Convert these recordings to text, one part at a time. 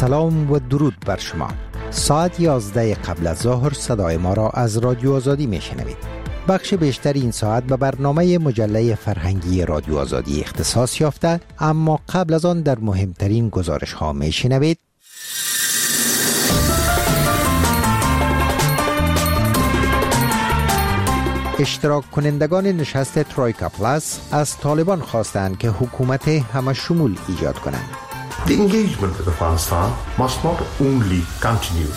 سلام و درود بر شما. ساعت 11 قبل از ظهر صدای ما را از رادیو آزادی میشنوید. بخش بیشتر این ساعت به برنامه مجله فرهنگی رادیو آزادی اختصاص یافته، اما قبل از آن در مهمترین گزارش ها میشنوید. اشتراک کنندگان نشست ترویکا پلاس از طالبان خواستند که حکومت همه شمول ایجاد کنند. The engagement with Afghanistan must not only continue.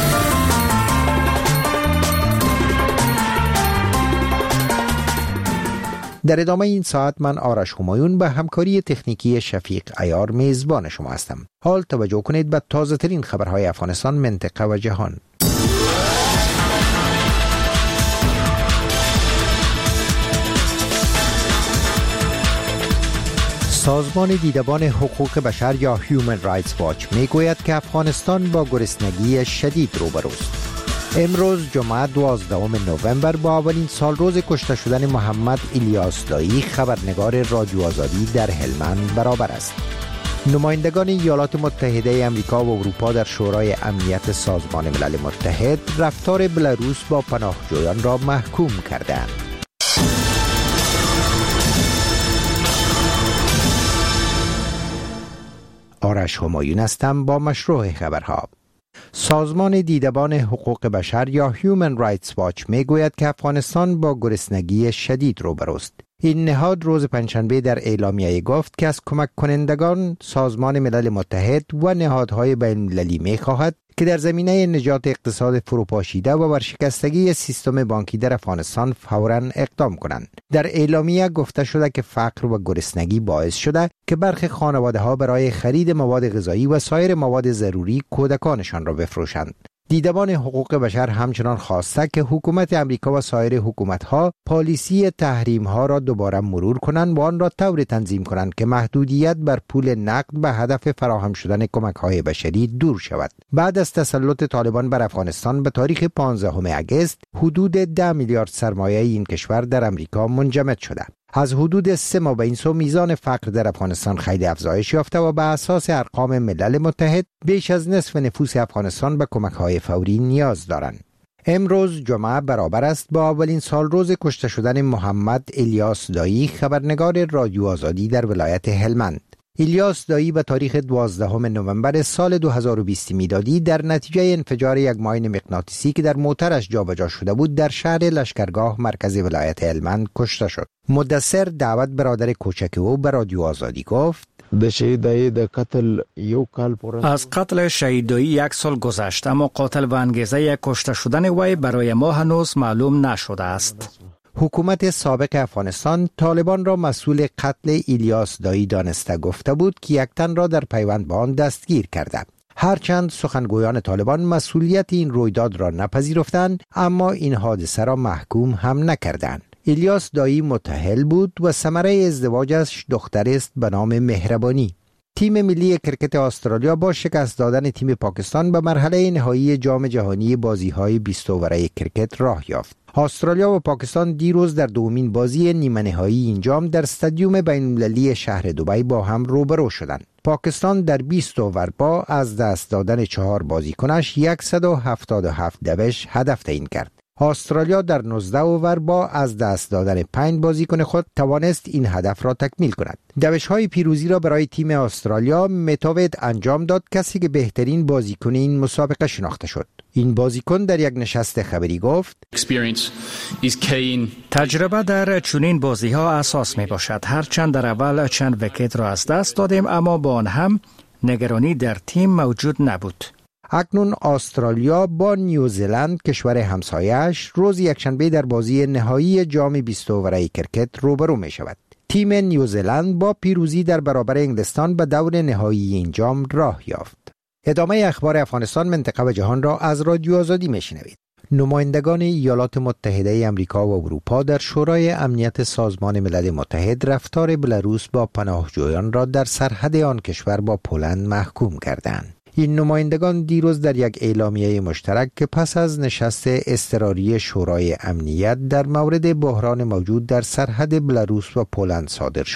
در ادامه این ساعت من آرش همایون به همکاری تکنیکی شفیق عیار میزبان شما هستم. حال توجه کنید به تازه ترین خبرهای افغانستان، منطقه و جهان. سازمان دیدبان حقوق بشر یا Human Rights Watch میگوید که افغانستان با گرسنگی شدید روبروست. امروز جمعه 12 نوامبر با اولین سالروز کشته شدن محمد الیاس دایی، خبرنگار رادیو آزادی در هلمند برابر است. نمایندگان ایالات متحده آمریکا و اروپا در شورای امنیت سازمان ملل متحد رفتار بلاروس با پناهجویان را محکوم کردند. آرش همایون هستم با مشروع خبرها. سازمان دیدبان حقوق بشر یا Human Rights Watch میگوید که افغانستان با گرسنگی شدید روبروست. این نهاد روز پنجشنبه در اعلامیه گفت که از کمک کنندگان سازمان ملل متحد و نهادهای بین‌المللی می‌خواهد که در زمینه نجات اقتصاد فروپاشیده و ورشکستگی سیستم بانکی در افغانستان فوراً اقدام کنند. در اعلامیه گفته شده که فقر و گرسنگی باعث شده که برخی خانواده‌ها برای خرید مواد غذایی و سایر مواد ضروری کودکانشان را بفروشند. دیدبان حقوق بشر همچنان خواسته که حکومت امریکا و سایر حکومت‌ها پالیسی تحریم‌ها را دوباره مرور کنند و آن را طوری تنظیم کنند که محدودیت بر پول نقد به هدف فراهم شدن کمک‌های بشری دور شود. بعد از تسلط طالبان بر افغانستان به تاریخ 15 اگست حدود 10 میلیارد سرمایه این کشور در امریکا منجمد شده. از حدود 3 ماه به این سو میزان فقر در افغانستان خیلی افزایش یافته و به اساس ارقام ملل متحد بیش از نصف نفوس افغانستان به کمک‌های فوری نیاز دارند. امروز جمعه برابر است با اولین سالروز کشته شدن محمد الیاس دایی، خبرنگار رادیو آزادی در ولایت هلمند. الیاس دایی به تاریخ 12 نوامبر سال 2020 میلادی در نتیجه انفجار یک ماین مغناطیسی که در موترش جابجا شده بود در شهر لشکرگاه مرکز ولایت هلمند کشته شد. مدثر دعوت برادر کوچک او به رادیو آزادی گفت: از قتل شهید دایی 1 سال گذشت، اما قاتل و انگیزه کشته شدن وی برای ما هنوز معلوم نشده است. حکومت سابق افغانستان طالبان را مسئول قتل الیاس دایی دانسته گفته بود که یک تن را در پیوند با آن دستگیر کرده. هرچند سخنگویان طالبان مسئولیت این رویداد را نپذیرفتند، اما این حادثه را محکوم هم نکردند. الیاس دایی متأهل بود و ثمره ازدواجش دختری است به نام مهربانی. تیم ملی کرکت استرالیا با شکست دادن تیم پاکستان به مرحله نهایی جام جهانی بازی‌های 20 اوره کرکت راه یافت. استرالیا و پاکستان دیروز در دومین بازی نیمه نهایی این جام در استادیوم بین‌المللی شهر دبی با هم روبرو شدند. پاکستان در 20 اوور با از دست دادن 4 بازیکنش 177 دوش هدف تعیین کرد. استرالیا در 19 اوور با از دست دادن 5 بازیکن خود توانست این هدف را تکمیل کند. دوش‌های پیروزی را برای تیم استرالیا متاوید انجام داد، کسی که بهترین بازیکن این مسابقه شناخته شد. این بازیکن در یک نشست خبری گفت: تجربه در چنین بازی‌ها اساس می‌باشد. هرچند در اول چند ویکت را از دست دادیم، اما با آن هم نگرانی در تیم موجود نبود. اکنون استرالیا با نیوزلند کشور همسایه‌اش روز یکشنبه در بازی نهایی جام 20 اوره کرکت روبرو می شود. تیم نیوزلند با پیروزی در برابر انگلستان به دور نهایی این جام راه یافت. ادامه اخبار افغانستان، منطقه و جهان را از رادیو آزادی می شنوید. نمایندگان ایالات متحده آمریکا و اروپا در شورای امنیت سازمان ملل متحد رفتار بلاروس با پناهجویان را در سرحد آن کشور با پولند محکوم کردند. این نمایندگان دیروز در یک اعلامیه مشترک که پس از نشست اضطراری شورای امنیت در مورد بحران موجود در سرحد بلاروس و پولند صادر شد،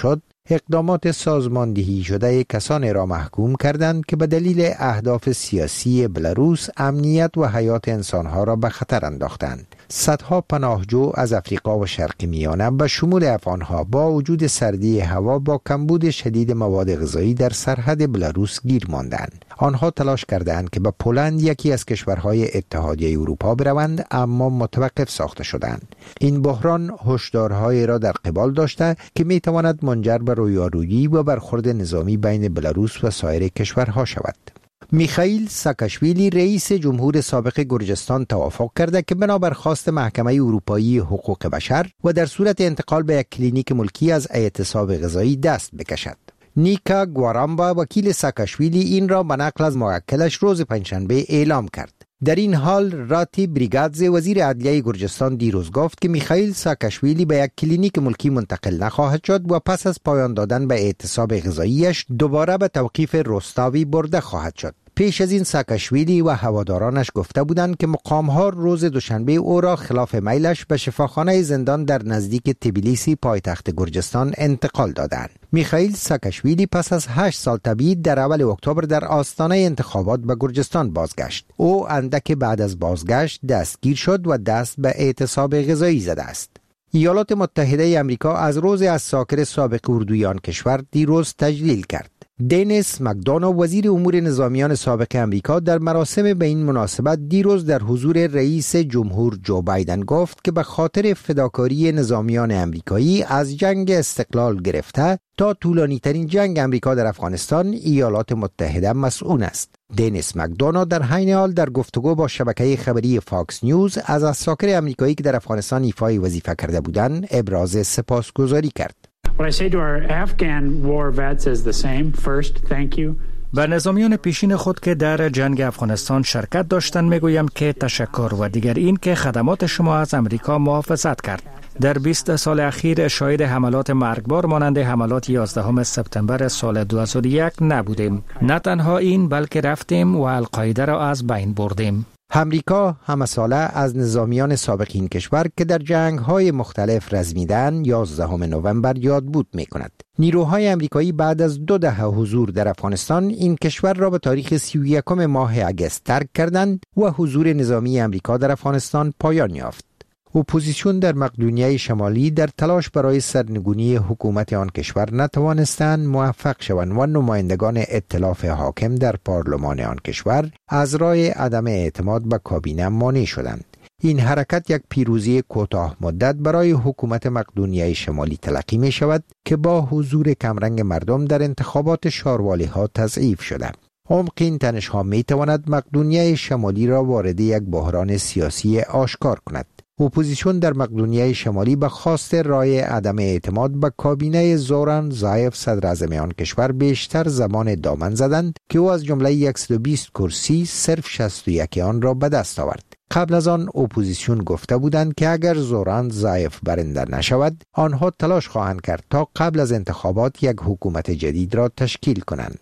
اقدامات سازماندهی شده کسانی را محکوم کردند که به دلیل اهداف سیاسی بلاروس امنیت و حیات انسانها را به خطر انداختند. صدها پناهجو از افریقا و شرق میانه به شمول افغانها با وجود سردی هوا با کمبود شدید مواد غذایی در سرحد بلاروس گیر ماندند. آنها تلاش کردند که به پولند، یکی از کشورهای اتحادیه اروپا، بروند، اما متوقف ساخته شدند. این بحران هشدارهایی را در قبال داشته که می تواند منجر به رویارویی و برخورد نظامی بین بلاروس و سایر کشورها شود. میخائیل ساکاشویلی رئیس جمهور سابق گرجستان توافق کرده که بنابر خواست محکمه اروپایی حقوق بشر و در صورت انتقال به یک کلینیک ملکی از اعتصاب غذایی دست بکشد. نیکا گوارامبا وکیل ساکاشویلی این را به نقل از موکلش روز پنجشنبه اعلام کرد. در این حال راتی بریگادزه وزیر عدلیه گرجستان دیروز گفت که میخائیل ساکاشویلی به یک کلینیک ملکی منتقل نخواهد شد و پس از پایان دادن به اعتصاب غذاییش دوباره به توقیف رستاوی برده خواهد شد. پیش از این ساکاشویلی و هوادارانش گفته بودند که مقام‌ها روز دوشنبه او را خلاف میلش به شفاخانه زندان در نزدیک تبلیسی پایتخت گرجستان انتقال دادند. میخائیل ساکاشویلی پس از 8 سال تبعید در اول اکتبر در آستانه انتخابات به گرجستان بازگشت. او اندک بعد از بازگشت دستگیر شد و دست به اعتصاب غذایی زده است. ایالات متحده آمریکا از روز عساکر سابق اردوی آن کشور دیروز تجلیل کرد. دینیس مکدونو وزیر امور نظامیان سابق امریکا در مراسم به این مناسبت دیروز در حضور رئیس جمهور جو بایدن گفت که به خاطر فداکاری نظامیان امریکایی از جنگ استقلال گرفته تا طولانی ترین جنگ امریکا در افغانستان ایالات متحده مسئول است. دینیس مکدونو در عین حال در گفتگو با شبکه خبری فاکس نیوز از عساکر امریکایی که در افغانستان ایفای وظیفه کرده بودند ابراز سپاسگزاری کرد. What I say to our Afghan war vets is the same. First, thank you. به نظامیان پیشین خود که در جنگ افغانستان شرکت داشتند میگویم که تشکر و دیگر این که خدمات شما از امریکا محافظت کرد. در 20 سال اخیر شاهد حملات مرگبار مانند حملات 11 سپتامبر سال 2001 نبودیم. نه تنها این بلکه رفتیم و القاعده را از بین بردیم. امریکا همه ساله از نظامیان سابق این کشور که در جنگ‌های مختلف رزمیدن 11 نوامبر یادبود می‌کند. نیروهای امریکایی بعد از 2 دهه حضور در افغانستان این کشور را به تاریخ 31 ماه اگست ترک کردند و حضور نظامی امریکا در افغانستان پایان یافت. اپوزیسیون در مقدونیه شمالی در تلاش برای سرنگونی حکومت آن کشور نتوانستند موفق شوند و نمایندگان ائتلاف حاکم در پارلمان آن کشور از رای عدم اعتماد به کابینه مانع شدند. این حرکت یک پیروزی کوتاه مدت برای حکومت مقدونیه شمالی تلقی می شود که با حضور کمرنگ مردم در انتخابات شاروالی ها تضعیف شده. عمق این تنش ها می تواند مقدونیه شمالی را وارد یک بحران سیاسی آشکار کند. اپوزیسیون در مقدونیه شمالی به خواست رای عدم اعتماد به کابینه زوران زایف صدر اعظم آن کشور بیشتر زمان دامن زدند که او از جمله 120 کرسی صرف 61 آن را به دست آورد. قبل از آن اپوزیسیون گفته بودند که اگر زوران زایف برنده نشود آنها تلاش خواهند کرد تا قبل از انتخابات یک حکومت جدید را تشکیل کنند.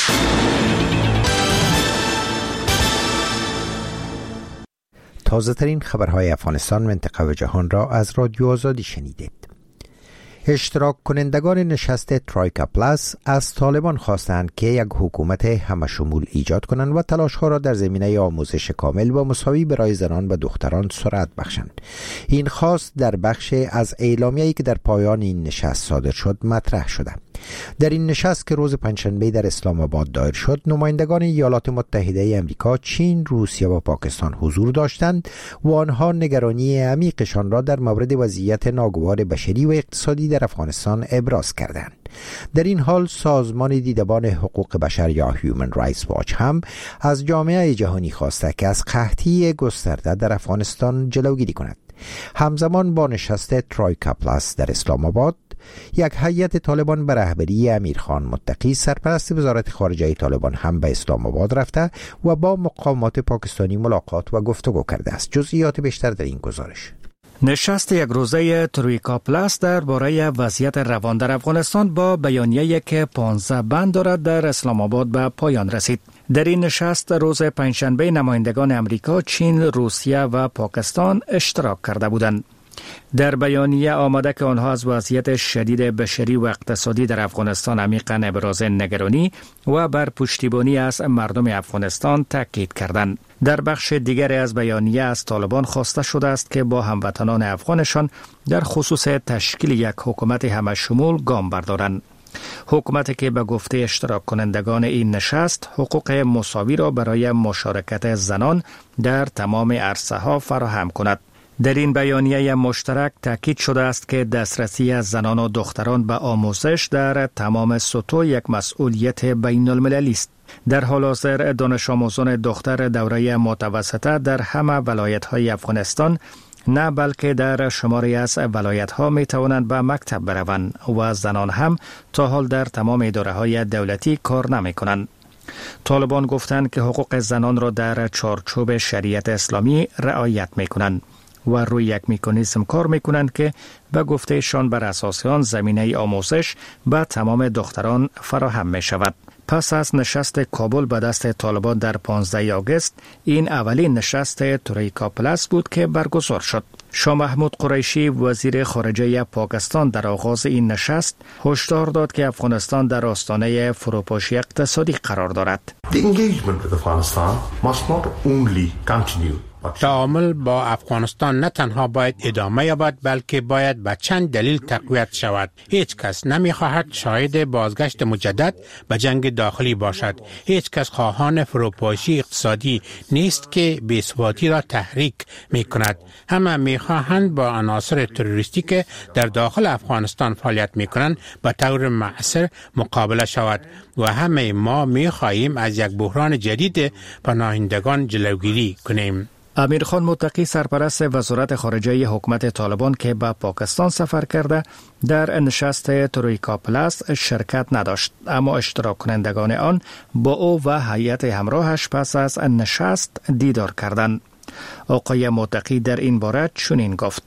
تازه ترین خبرهای افغانستان، منطقه و جهان را از رادیو آزادی شنیدید. اشتراک کنندگان نشست ترویکا پلاس از طالبان خواستند که یک حکومت همشمول ایجاد کنند و تلاش‌ها را در زمینه آموزش کامل و مساوی برای زنان و دختران سرعت بخشند. این خواست در بخش از اعلامیه‌ای که در پایان این نشست صادر شد مطرح شده. در این نشست که روز پنجشنبه در اسلام آباد دایر شد، نمایندگان ایالات متحده آمریکا، چین، روسیه و پاکستان حضور داشتند و آنها نگرانی عمیقشان را در مورد وضعیت ناگوار بشری و اقتصادی در افغانستان ابراز کردند. در این حال سازمان دیدبان حقوق بشر یا هیومن رایتس واچ هم از جامعه جهانی خواسته که از قحطی گسترده در افغانستان جلوگیری کند. همزمان با نشست ترویکا پلاس در اسلام آباد، یک هیئت طالبان به رهبری امیرخان متقی سرپرست وزارت خارجه طالبان هم به اسلام آباد رفته و با مقامات پاکستانی ملاقات و گفتگو کرده است. جزئیات بیشتر در این گزارش. نشست یک روزه ترویکا پلاس درباره وضعیت روان در افغانستان با بیانیه‌ای که 15 بند دارد در اسلام آباد به پایان رسید. در این نشست روز پنجشنبه نمایندگان امریکا، چین، روسیه و پاکستان اشتراک کرده بودند. در بیانیه آمده که آنها از وضعیت شدید بشری و اقتصادی در افغانستان عمیقاً ابراز نگرانی و بر پشتیبانی از مردم افغانستان تاکید کردند. در بخش دیگری از بیانیه از طالبان خواسته شده است که با هموطنان افغانشان در خصوص تشکیل یک حکومت همه‌شمول گام بردارند. حکومتی که به گفته اشتراک کنندگان این نشست حقوق مساوی را برای مشارکت زنان در تمام عرصه‌ها فراهم کند. در این بیانیه مشترک تاکید شده است که دسترسی از زنان و دختران به آموزش در تمام سطوح یک مسئولیت بین المللی است. در حال حاضر دانش آموزان دختر دوره متوسطه در همه ولایت‌های افغانستان نه بلکه در شماری از ولایت‌ها می توانند به مکتب بروند و زنان هم تا حال در تمام اداره‌های دولتی کار نمی کنند. طالبان گفتند که حقوق زنان را در چارچوب شریعت اسلامی رعایت می کنند و روی یک مکانیزم کار می کنند که به گفتهشان بر اساس آن زمینه آموزش به تمام دختران فراهم می شود. پس از نشست کابل به دست طالبان در 15 آگوست، این اولین نشست ترویکا پلاس بود که برگزار شد. شاه محمود قریشی وزیر خارجه پاکستان در آغاز این نشست هشدار داد که افغانستان در آستانه فروپاشی اقتصادی قرار دارد. The engagement with Afghanistan must not only continue. تعامل با افغانستان نه تنها باید ادامه یابد بلکه باید به چند دلیل تقویت شود. هیچ کس نمی‌خواهد شاهد بازگشت مجدد به جنگ داخلی باشد. هیچ کس خواهان فروپاشی اقتصادی نیست که بی‌ثباتی را تحریک می‌کند. همه می‌خواهند با عناصر تروریستی که در داخل افغانستان فعالیت می‌کنند به طور مؤثر مقابله شود و همه ما می‌خواهیم از یک بحران جدید پناهندگان جلوگیری کنیم. امیر خان متقی سرپرست وزارت خارجه حکومت طالبان که به پاکستان سفر کرده در نشست ترویکا پلاس شرکت نداشت، اما اشتراک کنندگان آن با او و هیئت همراهش پس از نشست دیدار کردند. آقای متقی در این باره چنین گفت: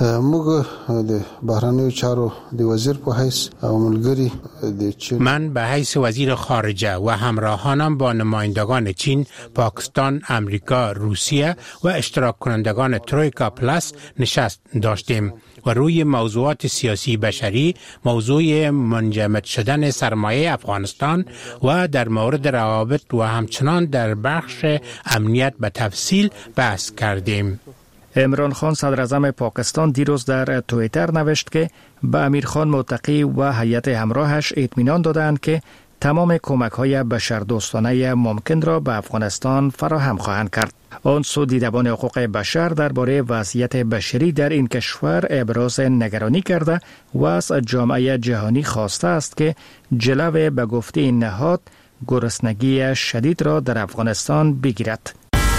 من به حیث وزیر خارجه و همراهانم با نمایندگان چین، پاکستان، امریکا، روسیه و اشتراک کنندگان ترویکا پلاس نشست داشتیم و روی موضوعات سیاسی بشری، موضوع منجمد شدن سرمایه افغانستان و در مورد روابط و همچنان در بخش امنیت به تفصیل بحث کردیم. عمران خان صدر اعظم پاکستان دیروز در توییتر نوشت که به امیر خان متقی و هیئت همراهش اطمینان دادند که تمام کمک‌های بشردوستانه ممکن را به افغانستان فراهم خواهند کرد. آن سو دیدبان حقوق بشر درباره وضعیت بشری در این کشور ابراز نگرانی کرده و از جامعه جهانی خواسته است که جلو به گفته این نهاد گرسنگی شدید را در افغانستان بگیرد.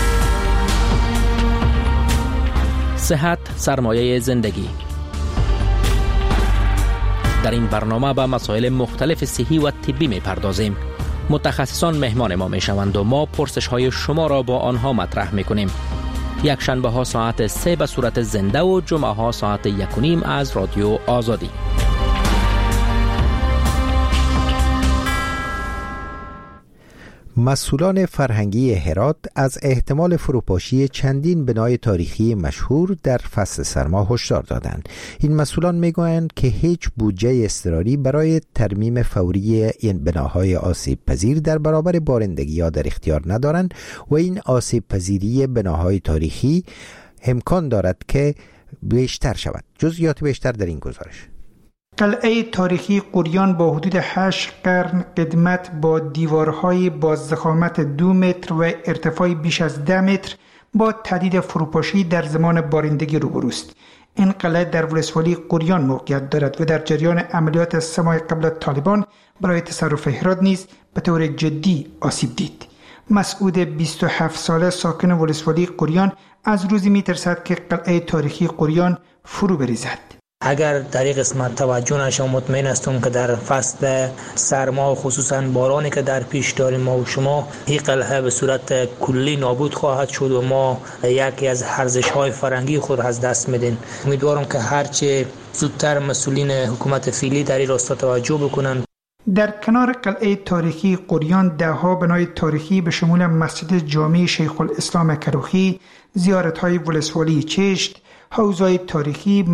صحت سرمایه زندگی. در این برنامه به مسائل مختلف صحی و طبی می‌پردازیم. متخصصان مهمان ما می‌شوند و ما پرسش‌های شما را با آنها مطرح می‌کنیم. یک شنبه ها ساعت 3 به صورت زنده و جمعه ها ساعت 1:30 از رادیو آزادی. مسئولان فرهنگی هرات از احتمال فروپاشی چندین بنای تاریخی مشهور در فصل سرما هشدار دادند. این مسئولان میگویند که هیچ بودجه اضطراری برای ترمیم فوری این بناهای آسیب پذیر در برابر بارندگی‌ها در اختیار ندارند و این آسیب پذیری بناهای تاریخی امکان دارد که بیشتر شود. جزئیات بیشتر در این گزارش. قلعه تاریخی قریان با حدود 8 قرن قدمت با دیوارهای با ضخامت 2 متر و ارتفاع بیش از 10 متر با تهدید فروپاشی در زمان بارندگی روبروست. این قلعه در ولسوالی قریان موقعیت دارد و در جریان عملیات 3 ماه قبل از طالبان برای تصرف هرات نیز به طور جدی آسیب دید. مسعود 27 ساله ساکن ولسوالی قریان از روزی می‌ترسد که قلعه تاریخی قریان فرو بریزد. اگر در این قسمت توجه نشه، مطمئن هستم که در فصل سرما و خصوصا بارانی که در پیش داریم ما و شما، این قلعه به صورت کلی نابود خواهد شد و ما یکی از ارزش‌های فرهنگی خود از دست میدیم. امیدوارم که هرچه زودتر مسئولین حکومت فعلی در این راستا توجه بکنند. در کنار قلعه تاریخی قریان ده‌ها بنای تاریخی به شمول مسجد جامع شیخ الاسلام کروخی، زیارت‌های ولسوالی چشت، حوزه‌های تاریخی